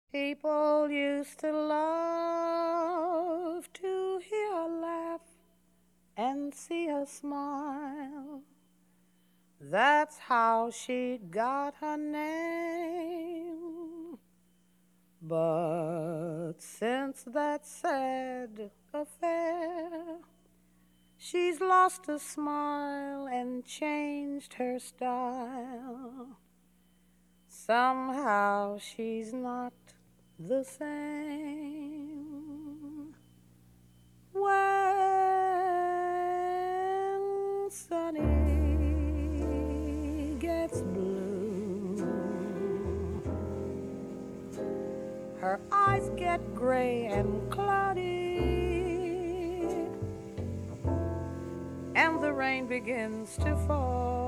People used to love to hear her laugh and see her smile. That's how she got her name. But since that sad affair, she's lost her smile and changed her style. Somehow she's not the same. When Sunny gets blue, her eyes get gray and cloudy, and the rain begins to fall.